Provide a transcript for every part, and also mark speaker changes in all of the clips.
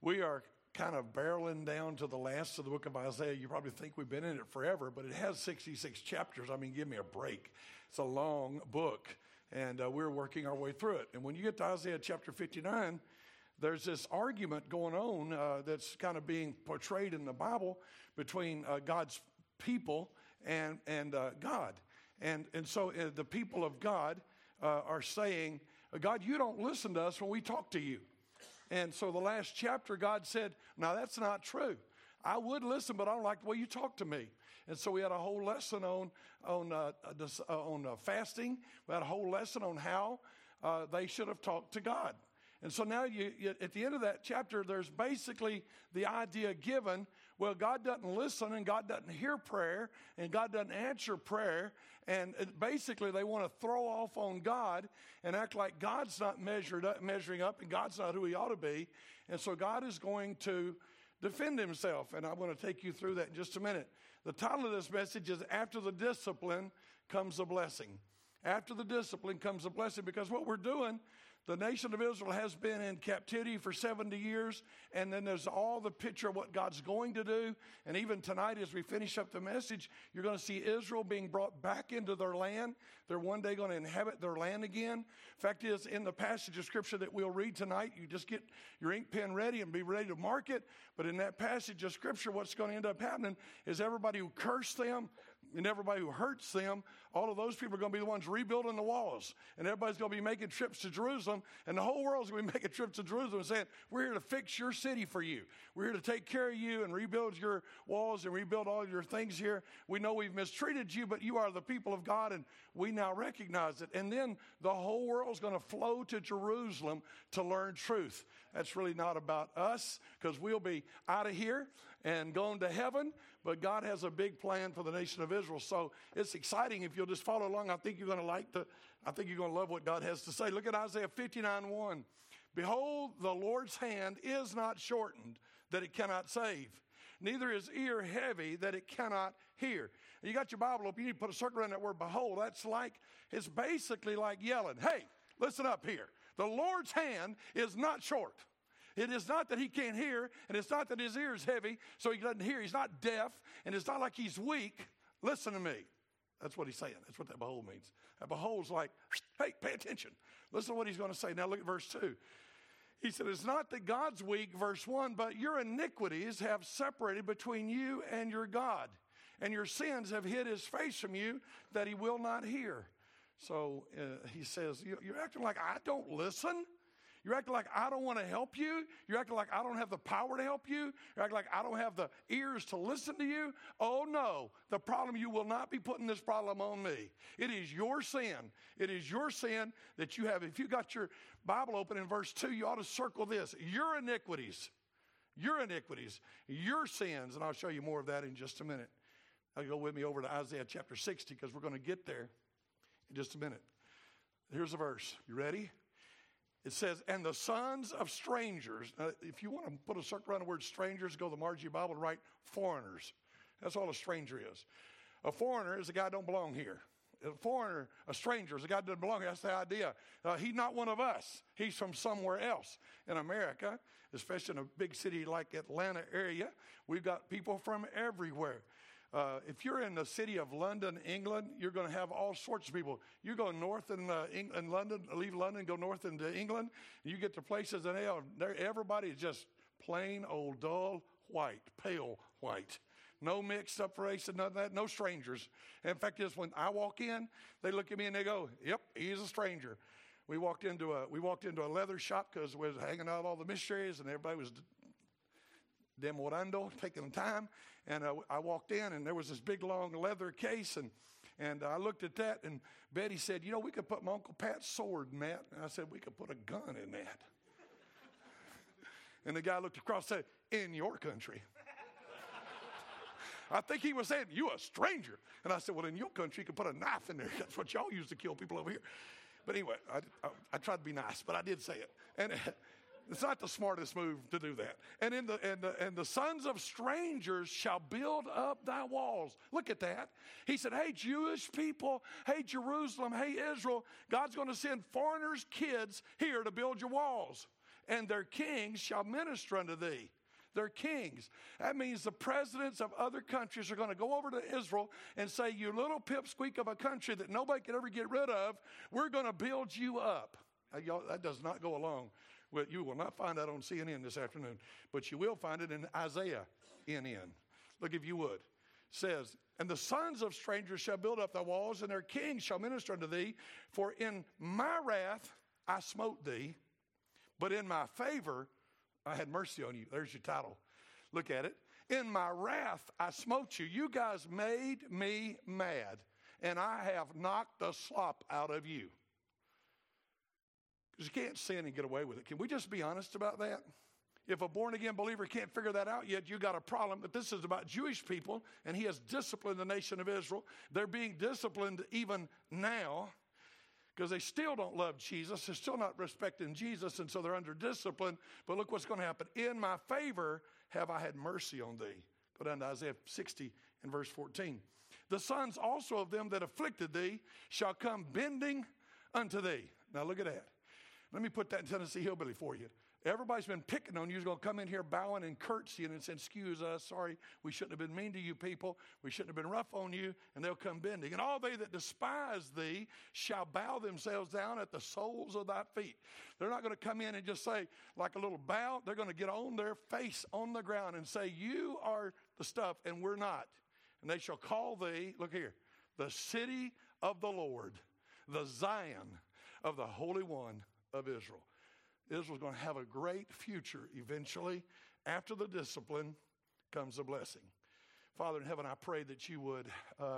Speaker 1: We are kind of barreling down to the last of the book of Isaiah. You probably think we've been in it forever, but it has 66 chapters. I mean, give me a break. It's a long book, and we're working our way through it. And when you get to Isaiah chapter 59, there's this argument going on that's kind of being portrayed in the Bible between God's people and God. And so the people of God are saying, God, you don't listen to us when we talk to you. And so the last chapter, God said, no, that's not true. I would listen, but I don't like the way you talk to me. And so we had a whole lesson on fasting. We had a whole lesson on how they should have talked to God. And so now you, at the end of that chapter, there's basically the idea given, well, God doesn't listen and God doesn't hear prayer and God doesn't answer prayer. And basically they want to throw off on God and act like God's not measuring up and God's not who he ought to be. And so God is going to defend himself. And I'm going to take you through that in just a minute. The title of this message is After the Discipline Comes a Blessing. After the discipline comes a blessing, because what we're doing, the nation of Israel has been in captivity for 70 years, and then there's all the picture of what God's going to do. And even tonight, as we finish up the message, you're going to see Israel being brought back into their land. They're one day going to inhabit their land again. Fact is, in the passage of Scripture that we'll read tonight, you just get your ink pen ready and be ready to mark it. But in that passage of Scripture, what's going to end up happening is everybody who cursed them and everybody who hurts them, all of those people are going to be the ones rebuilding the walls. And everybody's going to be making trips to Jerusalem. And the whole world's going to be making trips to Jerusalem and saying, we're here to fix your city for you. We're here to take care of you and rebuild your walls and rebuild all your things here. We know we've mistreated you, but you are the people of God, and we now recognize it. And then the whole world's going to flow to Jerusalem to learn truth. That's really not about us, because we'll be out of here and going to heaven. But God has a big plan for the nation of Israel. So it's exciting. If you'll just follow along, I think you're going to love what God has to say. Look at Isaiah 59:1. Behold, the Lord's hand is not shortened, that it cannot save. Neither is ear heavy, that it cannot hear. You got your Bible open. You need to put a circle around that word behold. It's basically like yelling, hey, listen up here. The Lord's hand is not short. It is not that he can't hear, and it's not that his ear is heavy, so he doesn't hear. He's not deaf, and it's not like he's weak. Listen to me. That's what he's saying. That's what that behold means. That behold's like, hey, pay attention. Listen to what he's going to say. Now look at verse 2. He said, it's not that God's weak, verse 1, but your iniquities have separated between you and your God, and your sins have hid his face from you, that he will not hear. So he says, you're acting like I don't listen? You're acting like I don't want to help you? You're acting like I don't have the power to help you? You're acting like I don't have the ears to listen to you? Oh, no. The problem, you will not be putting this problem on me. It is your sin. It is your sin that you have. If you got your Bible open in verse 2, you ought to circle this. Your iniquities, your sins. And I'll show you more of that in just a minute. Now go with me over to Isaiah chapter 60, because we're going to get there in just a minute. Here's the verse. You ready? It says, and the sons of strangers. If you want to put a circle around the word strangers, go to the margin of your Bible and write foreigners. That's all a stranger is. A foreigner is a guy who don't belong here. A stranger is a guy who doesn't belong here. That's the idea. He's not one of us. He's from somewhere else. In America, especially in a big city like Atlanta area, we've got people from everywhere. If you're in the city of London, England, you're going to have all sorts of people. You go north in London, leave London, go north into England, and you get to places, and everybody is just plain old dull white, pale white. No mixed up race and none of that, no strangers. In fact, just when I walk in, they look at me and they go, yep, he's a stranger. We walked into a leather shop because we was hanging out all the missionaries, and everybody was demorando, taking time. And I walked in, and there was this big, long leather case, and I looked at that, and Betty said, we could put my Uncle Pat's sword in that. And I said, we could put a gun in that. And the guy looked across and said, in your country. I think he was saying, you a stranger. And I said, well, in your country, you could put a knife in there. That's what y'all use to kill people over here. But anyway, I tried to be nice, but I did say it. And it's not the smartest move to do that. And the sons of strangers shall build up thy walls. Look at that. He said, hey, Jewish people, hey, Jerusalem, hey, Israel, God's going to send foreigners' kids here to build your walls. and their kings shall minister unto thee. Their kings. That means the presidents of other countries are going to go over to Israel and say, you little pipsqueak of a country that nobody could ever get rid of, we're going to build you up. Y'all, that does not go along with, you will not find that on CNN this afternoon, but you will find it in Isaiah NN. Look, if you would. It says, and the sons of strangers shall build up thy walls, and their kings shall minister unto thee. For in my wrath I smote thee, but in my favor I had mercy on you. There's your title. Look at it. In my wrath I smote you. You guys made me mad, and I have knocked the slop out of you. Because you can't sin and get away with it. Can we just be honest about that? If a born-again believer can't figure that out yet, you got a problem. But this is about Jewish people, and he has disciplined the nation of Israel. They're being disciplined even now because they still don't love Jesus. They're still not respecting Jesus, and so they're under discipline. But look what's going to happen. In my favor have I had mercy on thee. Go down to Isaiah 60 and verse 14. The sons also of them that afflicted thee shall come bending unto thee. Now look at that. Let me put that in Tennessee Hillbilly for you. Everybody's been picking on you. Is going to come in here bowing and curtsying and saying, excuse us, sorry, we shouldn't have been mean to you people. We shouldn't have been rough on you. And they'll come bending. And all they that despise thee shall bow themselves down at the soles of thy feet. They're not going to come in and just say, like a little bow. They're going to get on their face on the ground and say, you are the stuff and we're not. And they shall call thee, look here, the city of the Lord, the Zion of the Holy One of Israel. Israel's going to have a great future eventually. After the discipline comes the blessing. Father in heaven, I pray that you would,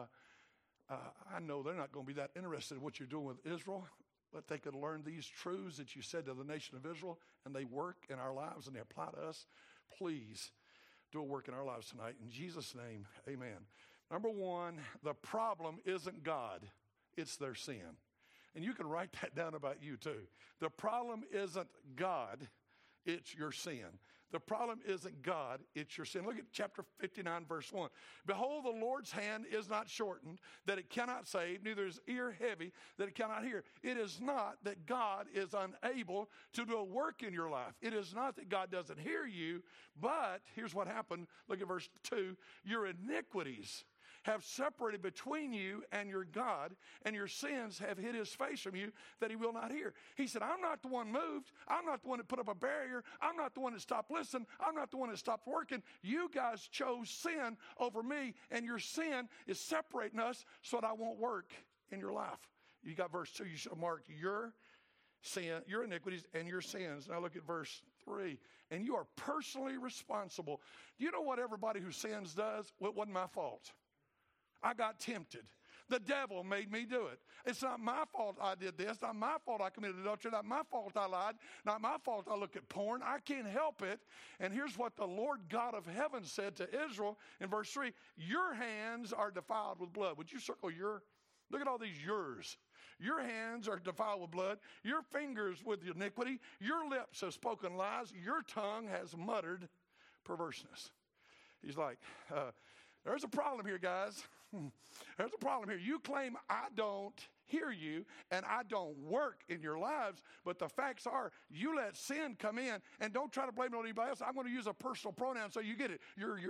Speaker 1: I know they're not going to be that interested in what you're doing with Israel, but they could learn these truths that you said to the nation of Israel, and they work in our lives and they apply to us. Please do a work in our lives tonight. In Jesus' name, amen. Number one, the problem isn't God, it's their sin. And you can write that down about you too. The problem isn't God, it's your sin. The problem isn't God, it's your sin. Look at chapter 59, verse 1. Behold, the Lord's hand is not shortened, that it cannot save, neither is ear heavy, that it cannot hear. It is not that God is unable to do a work in your life. It is not that God doesn't hear you, but here's what happened. Look at verse 2. Your iniquities have separated between you and your God, and your sins have hid his face from you that he will not hear. He said, I'm not the one moved. I'm not the one that put up a barrier. I'm not the one that stopped listening. I'm not the one that stopped working. You guys chose sin over me, and your sin is separating us so that I won't work in your life. You got verse 2. You should have marked your sin, your iniquities, and your sins. Now look at verse 3. And you are personally responsible. Do you know what everybody who sins does? Well, it wasn't my fault. I got tempted. The devil made me do it. It's not my fault I did this. Not my fault I committed adultery. Not my fault I lied. Not my fault I looked at porn. I can't help it. And here's what the Lord God of heaven said to Israel in verse 3. Your hands are defiled with blood. Would you circle your? Look at all these yours. Your hands are defiled with blood. Your fingers with iniquity. Your lips have spoken lies. Your tongue has muttered perverseness. He's like, there's a problem here, guys. There's a problem here. You claim I don't hear you and I don't work in your lives, but the facts are you let sin come in, and don't try to blame it on anybody else. I'm going to use a personal pronoun so you get it. You're.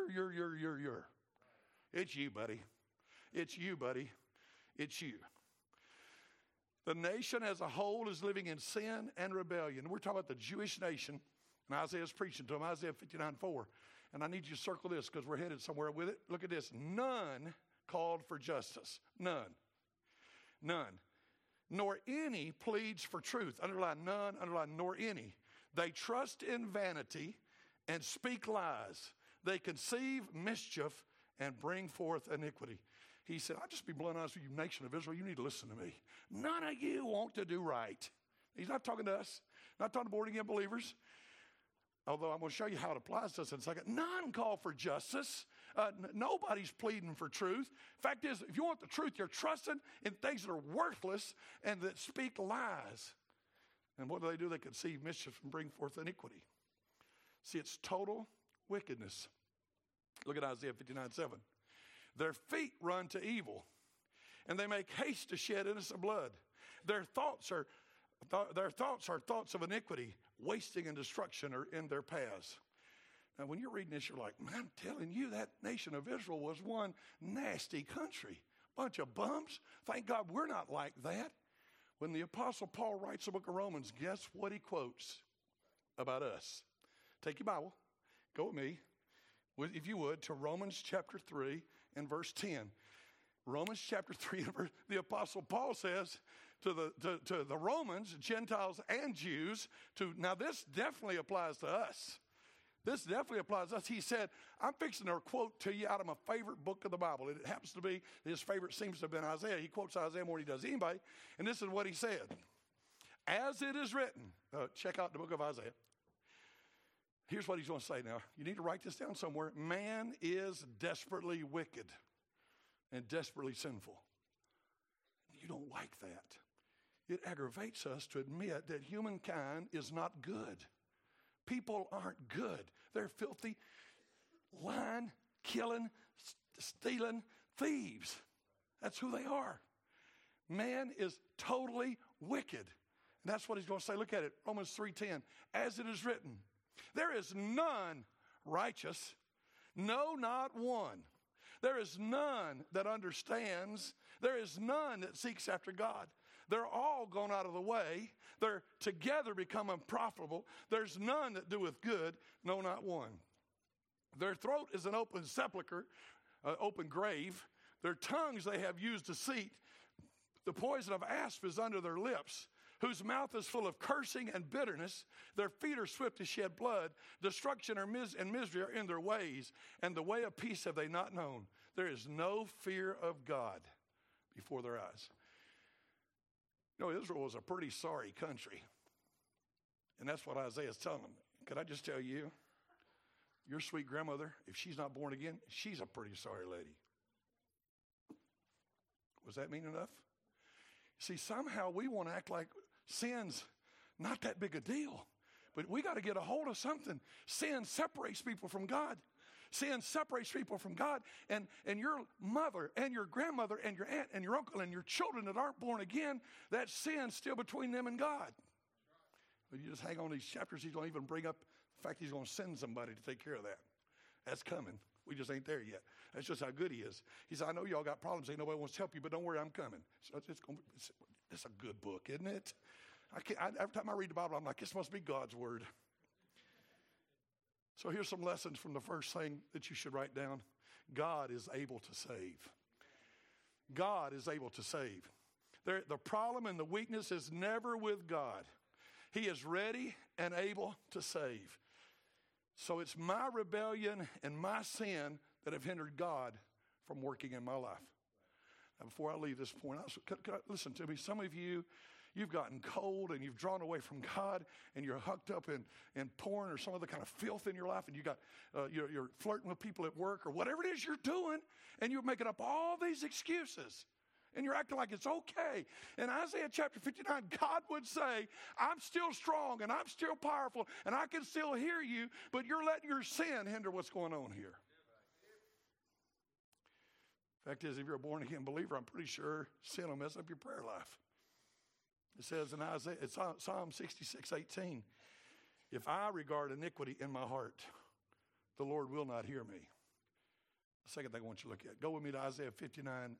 Speaker 1: It's you, buddy. It's you, buddy. It's you. The nation as a whole is living in sin and rebellion. We're talking about the Jewish nation, and Isaiah's preaching to them, Isaiah 59:4. And I need you to circle this because we're headed somewhere with it. Look at this. None called for justice. None. None. Nor any pleads for truth. Underline none, underline nor any. They trust in vanity and speak lies. They conceive mischief and bring forth iniquity. He said, I'll just be blunt honest with you, nation of Israel. You need to listen to me. None of you want to do right. He's not talking to us. Not talking to born-again believers. Although I'm going to show you how it applies to us in a second. None call for justice. Nobody's pleading for truth. Fact is, if you want the truth, you're trusting in things that are worthless and that speak lies. And what do? They conceive mischief and bring forth iniquity. See, it's total wickedness. Look at Isaiah 59:7. Their feet run to evil, and they make haste to shed innocent blood. Their thoughts are thoughts of iniquity. wasting and destruction are in their paths. Now, when you're reading this, you're like, man, I'm telling you, that nation of Israel was one nasty country. Bunch of bums. Thank God we're not like that. When the Apostle Paul writes the book of Romans, guess what he quotes about us? Take your Bible. Go with me, if you would, to Romans chapter 3 and verse 10. Romans chapter 3 and verse, the Apostle Paul says to the Romans, Gentiles and Jews, now this definitely applies to us. This definitely applies to us. He said, I'm fixing to quote to you out of my favorite book of the Bible. It happens to be, his favorite seems to have been Isaiah. He quotes Isaiah more than he does anybody. And this is what he said. As it is written, check out the book of Isaiah. Here's what he's going to say now. You need to write this down somewhere. Man is desperately wicked and desperately sinful. You don't like that. It aggravates us to admit that humankind is not good. People aren't good. They're filthy, lying, killing, stealing thieves. That's who they are. Man is totally wicked. And that's what he's going to say. Look at it, Romans 3:10. As it is written, there is none righteous, no, not one. There is none that understands. There is none that seeks after God. They're all gone out of the way. They're together become unprofitable. There's none that doeth good, no, not one. Their throat is an open sepulchre, open grave. Their tongues they have used deceit. The poison of asp is under their lips, whose mouth is full of cursing and bitterness. Their feet are swift to shed blood. Destruction and misery are in their ways, and the way of peace have they not known. There is no fear of God before their eyes. You know, Israel was a pretty sorry country. And that's what Isaiah is telling them. Could I just tell you, your sweet grandmother, if she's not born again, she's a pretty sorry lady. Was that mean enough? See, somehow we want to act like sin's not that big a deal. But we got to get a hold of something. Sin separates people from God. Sin separates people from God. And your mother and your grandmother and your aunt and your uncle and your children that aren't born again, that sin's still between them and God. But you just hang on to these chapters. He's going to even bring up the fact he's going to send somebody to take care of that. That's coming. We just ain't there yet. That's just how good he is. He said, I know y'all got problems. Ain't nobody wants to help you, but don't worry, I'm coming. So it's a good book, isn't it? Every time I read the Bible, I'm like, this must be God's word. So here's some lessons from the first thing that you should write down. God is able to save. God is able to save. The problem and the weakness is never with God. He is ready and able to save. So it's my rebellion and my sin that have hindered God from working in my life. Now, before I leave this point, listen to me. Some of you, you've gotten cold and you've drawn away from God and you're hooked up in porn or some other kind of filth in your life, and you're flirting with people at work or whatever it is you're doing, and you're making up all these excuses. And you're acting like it's okay. In Isaiah chapter 59, God would say, I'm still strong and I'm still powerful and I can still hear you, but you're letting your sin hinder what's going on here. Fact is, if you're a born-again believer, I'm pretty sure sin will mess up your prayer life. It says in Isaiah, it's Psalm 66:18, if I regard iniquity in my heart, the Lord will not hear me. The second thing I want you to look at, go with me to Isaiah 59:9.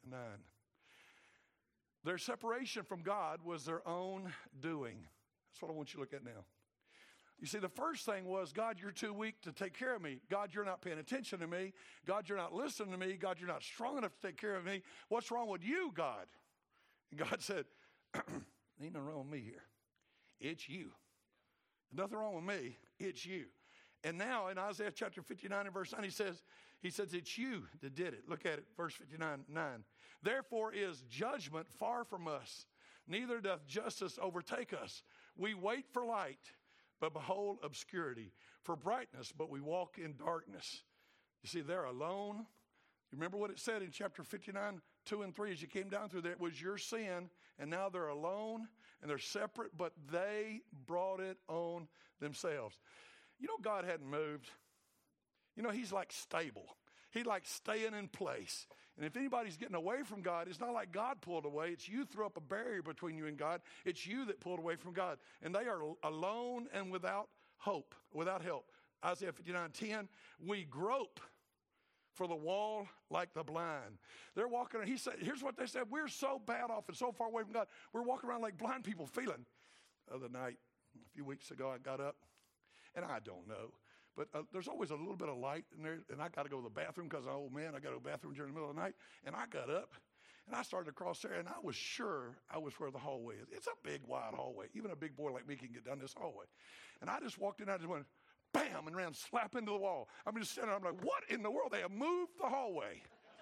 Speaker 1: Their separation from God was their own doing. That's what I want you to look at now. You see, the first thing was, God, you're too weak to take care of me. God, you're not paying attention to me. God, you're not listening to me. God, you're not strong enough to take care of me. What's wrong with you, God? And God said, ain't nothing wrong with me here. It's you. Nothing wrong with me. It's you. And now in Isaiah chapter 59 and verse 9, he says, it's you that did it. Look at it, verse 59:9. Therefore is judgment far from us, neither doth justice overtake us. We wait for light, but behold obscurity, for brightness, but we walk in darkness. You see, they're alone. You remember what it said in chapter 59, 2 and 3, as you came down through there, it was your sin, and now they're alone, and they're separate, but they brought it on themselves. You know, God hadn't moved. You know, he's like stable. He's like staying in place. And if anybody's getting away from God, it's not like God pulled away. It's you threw up a barrier between you and God. It's you that pulled away from God. And they are alone and without hope, without help. Isaiah 59:10, we grope for the wall like the blind. They're walking around. He said, here's what they said. We're so bad off and so far away from God. We're walking around like blind people feeling. The other night, a few weeks ago, I got up, and I don't know. But there's always a little bit of light in there, and I got to go to the bathroom because I'm an old man. I got to go to the bathroom during the middle of the night. And I got up, and I started to cross there, and I was sure I was where the hallway is. It's a big, wide hallway. Even a big boy like me can get down this hallway. And I just walked in, I just went, bam, and ran slap into the wall. I'm just standing there, I'm like, what in the world? They have moved the hallway.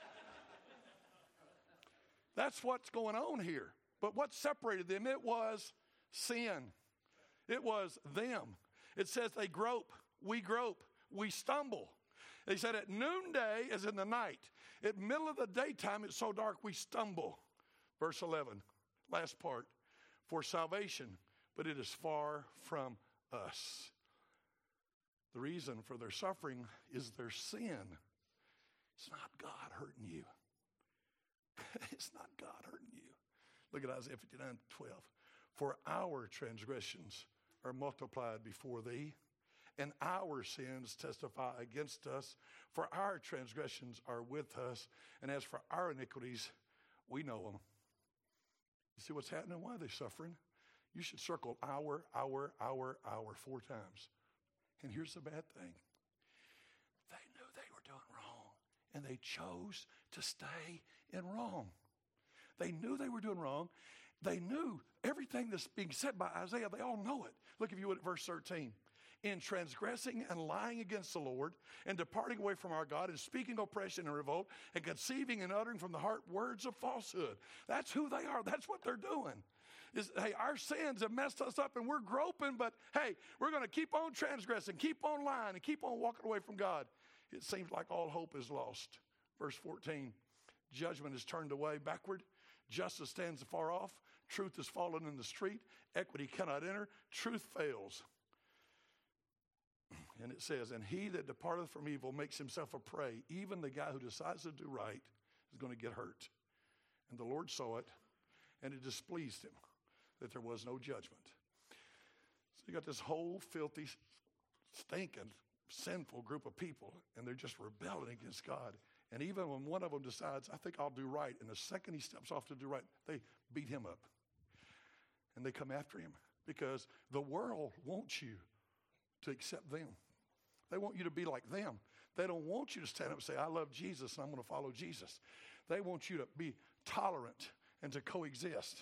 Speaker 1: That's what's going on here. But what separated them? It was sin. It was them. It says they grope, we stumble. They said at noonday as in the night. At middle of the daytime, it's so dark we stumble. Verse 11, last part. For salvation, but it is far from us. The reason for their suffering is their sin. It's not God hurting you. It's not God hurting you. Look at Isaiah 59:12. For our transgressions are multiplied before thee, and our sins testify against us. For our transgressions are with us, and as for our iniquities, we know them. You see what's happening? Why are they suffering? You should circle our 4 times. And here's the bad thing. They knew they were doing wrong, and they chose to stay in wrong. They knew they were doing wrong. They knew everything that's being said by Isaiah. They all know it. Look, if you would, at verse 13. In transgressing and lying against the Lord, and departing away from our God, and speaking oppression and revolt, and conceiving and uttering from the heart words of falsehood. That's who they are. That's what they're doing. Hey, our sins have messed us up, and we're groping, but hey, we're going to keep on transgressing, keep on lying, and keep on walking away from God. It seems like all hope is lost. Verse 14, judgment is turned away backward. Justice stands afar off. Truth is fallen in the street. Equity cannot enter. Truth fails. And it says, and he that departeth from evil makes himself a prey. Even the guy who decides to do right is going to get hurt. And the Lord saw it, and it displeased him that there was no judgment. So you got this whole filthy, stinking, sinful group of people, and they're just rebelling against God. And even when one of them decides, I think I'll do right, and the second he steps off to do right, they beat him up. And they come after him because the world wants you to accept them. They want you to be like them. They don't want you to stand up and say, I love Jesus and I'm going to follow Jesus. They want you to be tolerant and to coexist.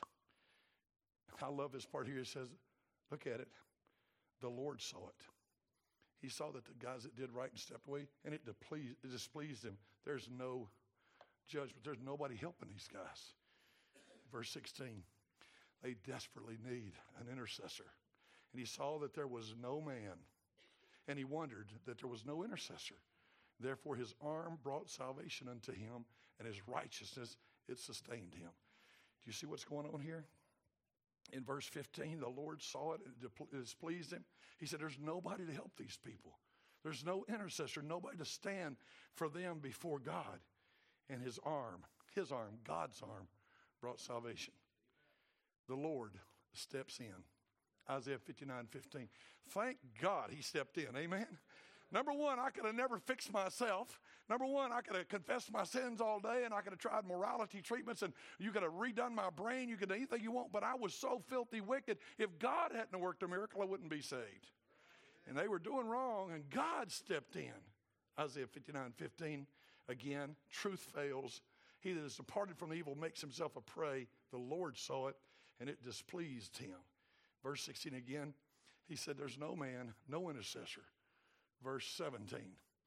Speaker 1: I love this part here. It says, look at it. The Lord saw it. He saw that the guys that did right and stepped away, and it displeased him. There's no judgment. There's nobody helping these guys. Verse 16, they desperately need an intercessor. And he saw that there was no man, and he wondered that there was no intercessor. Therefore his arm brought salvation unto him, and his righteousness, it sustained him. Do you see what's going on here? In verse 15, the Lord saw it, it displeased him. He said, there's nobody to help these people. There's no intercessor, nobody to stand for them before God. And his arm, God's arm, brought salvation. The Lord steps in. Isaiah 59:15. Thank God he stepped in. Amen. Number one, I could have never fixed myself. Number one, I could have confessed my sins all day, and I could have tried morality treatments, and you could have redone my brain. You could do anything you want, but I was so filthy wicked. If God hadn't worked a miracle, I wouldn't be saved. And they were doing wrong, and God stepped in. Isaiah 59:15. Again, truth fails. He that is departed from evil makes himself a prey. The Lord saw it, and it displeased him. Verse 16 again, he said, there's no man, no intercessor. Verse 17,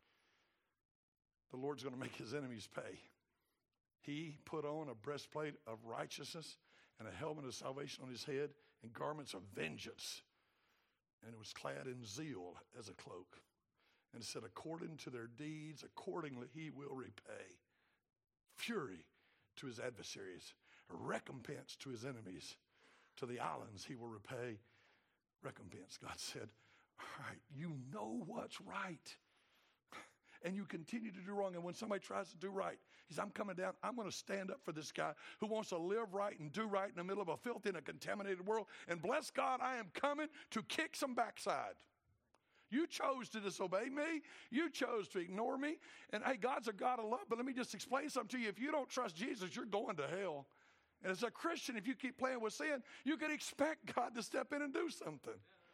Speaker 1: the Lord's going to make his enemies pay. He put on a breastplate of righteousness and a helmet of salvation on his head and garments of vengeance. And it was clad in zeal as a cloak. And it said, according to their deeds, accordingly he will repay. Fury to his adversaries, a recompense to his enemies. To the islands he will repay recompense. God said, all right, you know what's right. and you continue to do wrong. And when somebody tries to do right, he says, I'm coming down. I'm going to stand up for this guy who wants to live right and do right in the middle of a filthy and a contaminated world. And bless God, I am coming to kick some backside. You chose to disobey me. You chose to ignore me. And hey, God's a God of love, but let me just explain something to you. If you don't trust Jesus, you're going to hell. And as a Christian, if you keep playing with sin, you can expect God to step in and do something.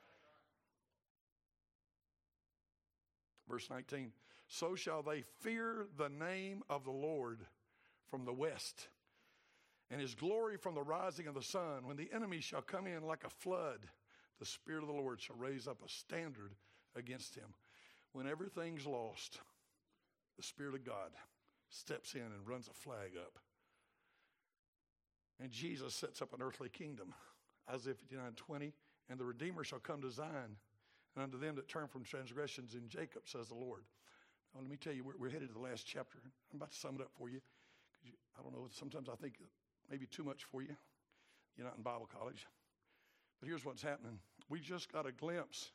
Speaker 1: Verse 19, so shall they fear the name of the Lord from the west, and his glory from the rising of the sun. When the enemy shall come in like a flood, the Spirit of the Lord shall raise up a standard against him. When everything's lost, the Spirit of God steps in and runs a flag up. And Jesus sets up an earthly kingdom. Isaiah 59:20, and the Redeemer shall come to Zion, and unto them that turn from transgressions in Jacob, says the Lord. Now, let me tell you, we're headed to the last chapter. I'm about to sum it up for you. I don't know, sometimes I think maybe too much for you. You're not in Bible college. But here's what's happening. We just got a glimpse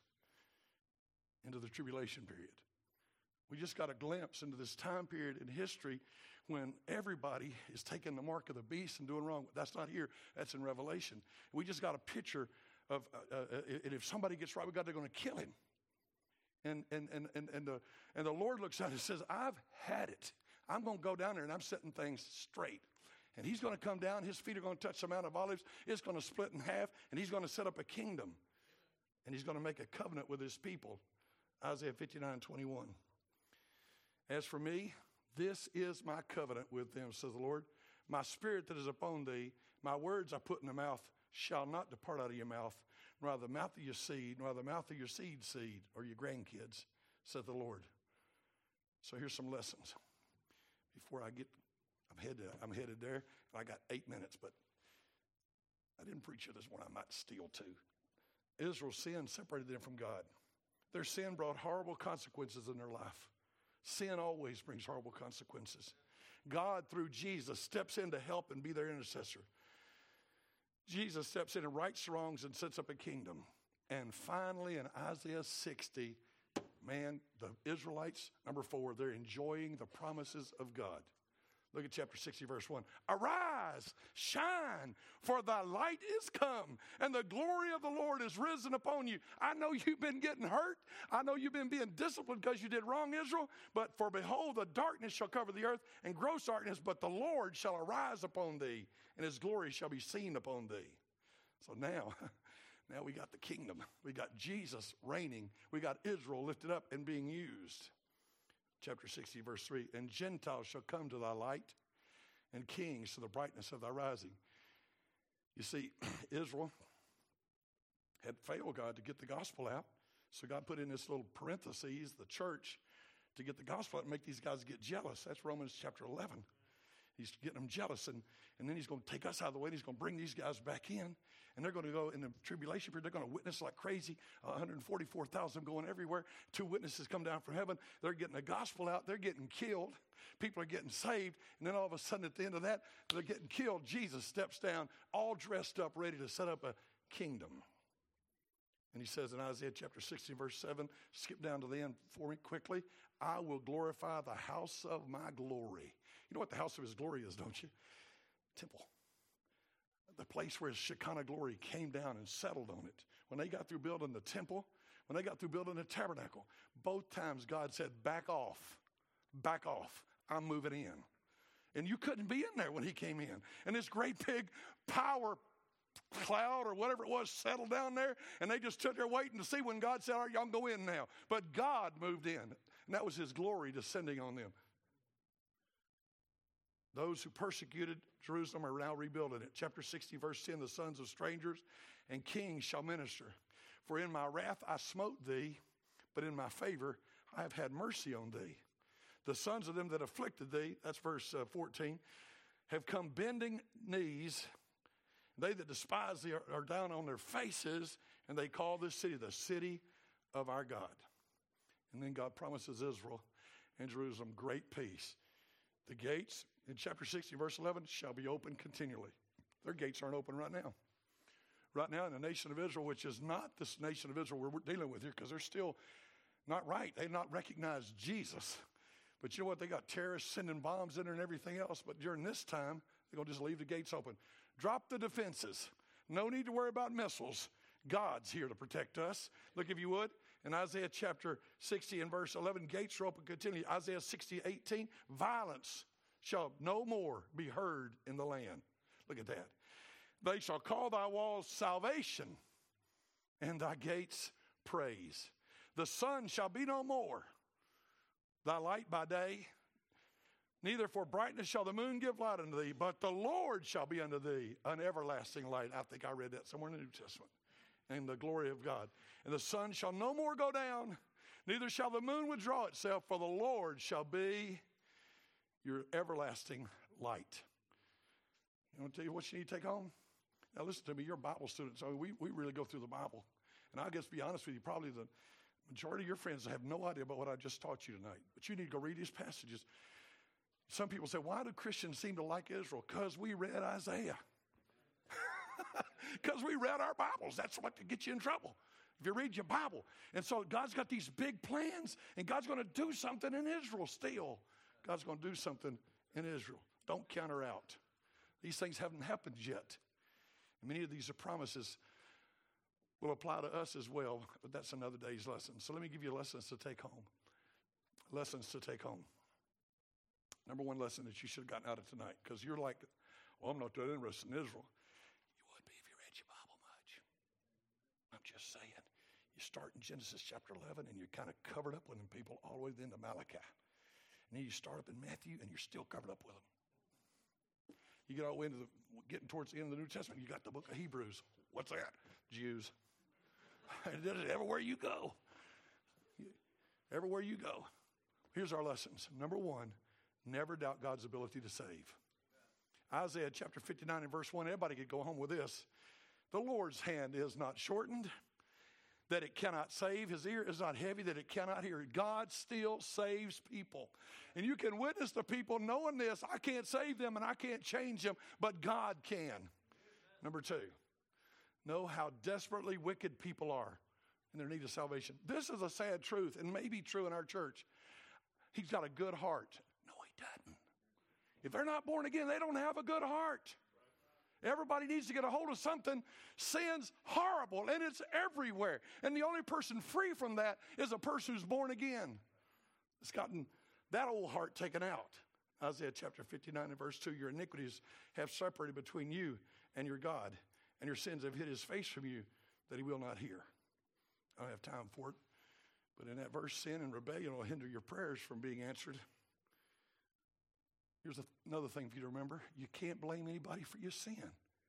Speaker 1: into the tribulation period. We just got a glimpse into this time period in history when everybody is taking the mark of the beast and doing wrong. That's not here. That's in Revelation. We just got a picture of, and if somebody gets right with God, they're going to kill him. And the Lord looks out and says, I've had it. I'm going to go down there and I'm setting things straight. And he's going to come down. His feet are going to touch the Mount of Olives. It's going to split in half. And he's going to set up a kingdom. And he's going to make a covenant with his people. Isaiah 59:21. As for me, this is my covenant with them, says the Lord. My spirit that is upon thee, my words I put in the mouth, shall not depart out of your mouth, nor out of the mouth of your seed, nor out of the mouth of your seed, or your grandkids, saith the Lord. So here's some lessons. Before I get, I'm headed there. I got 8 minutes, but I didn't preach it this morning. I might steal too. Israel's sin separated them from God. Their sin brought horrible consequences in their life. Sin always brings horrible consequences. God, through Jesus, steps in to help and be their intercessor. Jesus steps in and rights the wrongs and sets up a kingdom. And finally, in Isaiah 60, man, the Israelites, number 4, they're enjoying the promises of God. Look at chapter 60, verse 1. Arise, shine, for thy light is come, and the glory of the Lord is risen upon you. I know you've been getting hurt. I know you've been being disciplined because you did wrong, Israel. But for behold, the darkness shall cover the earth, and gross darkness, but the Lord shall arise upon thee, and his glory shall be seen upon thee. So now we got the kingdom. We got Jesus reigning. We got Israel lifted up and being used. Chapter 60, verse 3, and Gentiles shall come to thy light, and kings to the brightness of thy rising. You see, Israel had failed God to get the gospel out, so God put in this little parentheses, the church, to get the gospel out and make these guys get jealous. That's Romans chapter 11. He's getting them jealous, and then he's going to take us out of the way, and he's going to bring these guys back in, and they're going to go in the tribulation period. They're going to witness like crazy, 144,000 going everywhere. 2 witnesses come down from heaven. They're getting the gospel out. They're getting killed. People are getting saved, and then all of a sudden at the end of that, they're getting killed. Jesus steps down, all dressed up, ready to set up a kingdom. And he says in Isaiah chapter 60, verse 7, skip down to the end for me quickly, I will glorify the house of my glory. You know what the house of his glory is, don't you? Temple. The place where his Shekinah glory came down and settled on it. When they got through building the temple, when they got through building the tabernacle, both times God said, back off, I'm moving in. And you couldn't be in there when he came in. And this great big power cloud or whatever it was settled down there, and they just stood there waiting to see when God said, all right, y'all can go in now. But God moved in, and that was his glory descending on them. Those who persecuted Jerusalem are now rebuilding it. Chapter 60, verse 10, the sons of strangers and kings shall minister. For in my wrath I smote thee, but in my favor I have had mercy on thee. The sons of them that afflicted thee, that's verse 14, have come bending knees. They that despise thee are down on their faces, and they call this city the city of our God. And then God promises Israel and Jerusalem great peace. The gates, in chapter 60, verse 11, shall be open continually. Their gates aren't open right now. Right now in the nation of Israel, which is not this nation of Israel we're dealing with here, because they're still not right. They've not recognized Jesus. But you know what? They got terrorists sending bombs in there and everything else. But during this time, they're going to just leave the gates open. Drop the defenses. No need to worry about missiles. God's here to protect us. Look, if you would, in Isaiah chapter 60 and verse 11, gates are open continually. Isaiah 60:18, violence shall no more be heard in the land. Look at that. They shall call thy walls salvation and thy gates praise. The sun shall be no more thy light by day, neither for brightness shall the moon give light unto thee, but the Lord shall be unto thee an everlasting light. I think I read that somewhere in the New Testament. And the glory of God. And the sun shall no more go down, neither shall the moon withdraw itself, for the Lord shall be your everlasting light. You want to tell you what you need to take home? Now listen to me, you're a Bible student, so we really go through the Bible. And I guess to be honest with you, probably the majority of your friends have no idea about what I just taught you tonight. But you need to go read these passages. Some people say, why do Christians seem to like Israel? Because we read Isaiah. Because we read our Bibles. That's what gets you in trouble. If you read your Bible. And so God's got these big plans, and God's going to do something in Israel still. God's going to do something in Israel. Don't counter out. These things haven't happened yet. And many of these promises will apply to us as well, but that's another day's lesson. So let me give you lessons to take home. Lessons to take home. Number one lesson that you should have gotten out of tonight, because you're like, well, I'm not that interested in Israel. You would be if you read your Bible much. I'm just saying. You start in Genesis chapter 11, and you're kind of covered up with them people all the way into Malachi. And then you start up in Matthew, and you're still covered up with them. You get all the way into getting towards the end of the New Testament, you got the book of Hebrews. What's that? Jews. Everywhere you go. Everywhere you go. Here's our lessons. Number one, never doubt God's ability to save. Isaiah chapter 59 and verse 1, everybody could go home with this. The Lord's hand is not shortened, that it cannot save. His ear is not heavy, that it cannot hear. God still saves people. And you can witness to people knowing this. I can't save them and I can't change them, but God can. Number two, know how desperately wicked people are in their need of salvation. This is a sad truth and may be true in our church. He's got a good heart. No, he doesn't. If they're not born again, they don't have a good heart. Everybody needs to get a hold of something. Sin's horrible, and it's everywhere. And the only person free from that is a person who's born again. It's gotten that old heart taken out. Isaiah chapter 59 and verse 2, your iniquities have separated between you and your God, and your sins have hid his face from you that he will not hear. I don't have time for it. But in that verse, sin and rebellion will hinder your prayers from being answered. Here's another thing for you to remember. You can't blame anybody for your sin.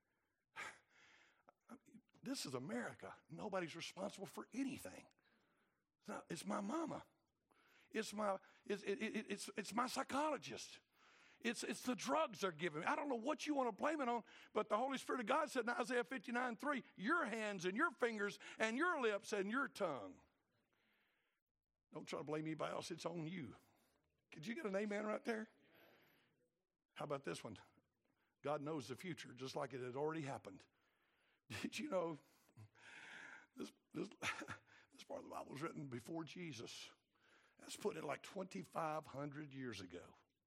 Speaker 1: This is America. Nobody's responsible for anything. It's my mama. It's my psychologist. It's the drugs they're giving me. I don't know what you want to blame it on, but the Holy Spirit of God said in Isaiah 59:3, your hands and your fingers and your lips and your tongue. Don't try to blame anybody else. It's on you. Could you get an amen right there? How about this one? God knows the future, just like it had already happened. Did you know this part of the Bible was written before Jesus? That's put it like 2,500 years ago.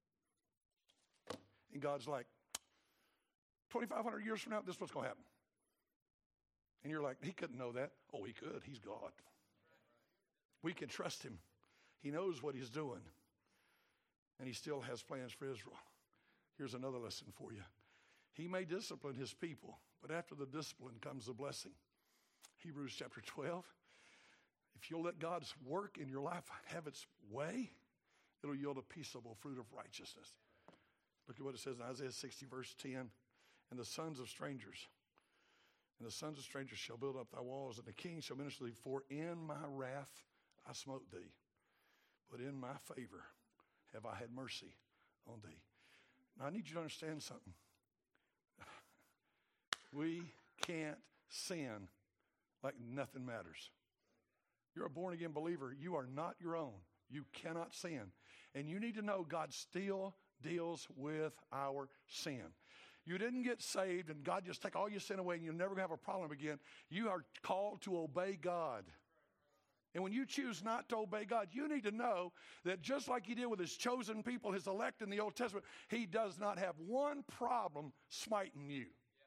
Speaker 1: And God's like, 2,500 years from now, this is what's going to happen. And you're like, he couldn't know that. Oh, he could. He's God. We can trust him. He knows what he's doing. And he still has plans for Israel. Here's another lesson for you. He may discipline his people, but after the discipline comes the blessing. Hebrews chapter 12. If you'll let God's work in your life have its way, it'll yield a peaceable fruit of righteousness. Look at what it says in Isaiah 60, verse 10. And the sons of strangers shall build up thy walls, and the king shall minister thee. For in my wrath I smote thee, but in my favor have I had mercy on thee. Now, I need you to understand something. We can't sin like nothing matters. You're a born-again believer. You are not your own. You cannot sin. And you need to know God still deals with our sin. You didn't get saved and God just take all your sin away and you're never going to have a problem again. You are called to obey God. And when you choose not to obey God, you need to know that just like he did with his chosen people, his elect in the Old Testament, he does not have one problem smiting you.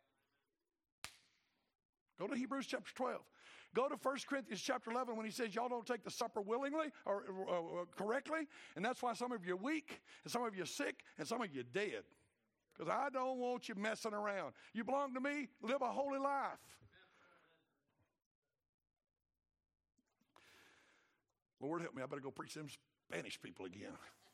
Speaker 1: Go to Hebrews chapter 12. Go to 1 Corinthians chapter 11 when he says y'all don't take the supper willingly or correctly. And that's why some of you are weak, and some of you are sick, and some of you are dead. Because I don't want you messing around. You belong to me, live a holy life. Lord help me, I better go preach to them Spanish people again.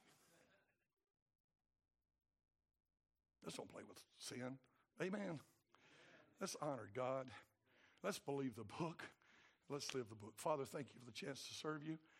Speaker 1: Let's don't play with sin. Amen. Let's honor God. Let's believe the book. Let's live the book. Father, thank you for the chance to serve you.